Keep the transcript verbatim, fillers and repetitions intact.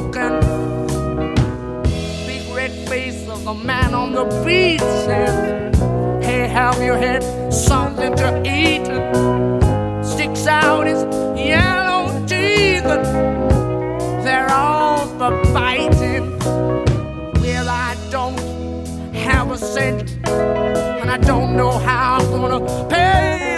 walking. Big red face of the man on the beach says, hey, have you had something to eat? Sticks out his yellow teeth. They're all for biting. Well, I don't have a cent, and I don't know how I'm gonna pay.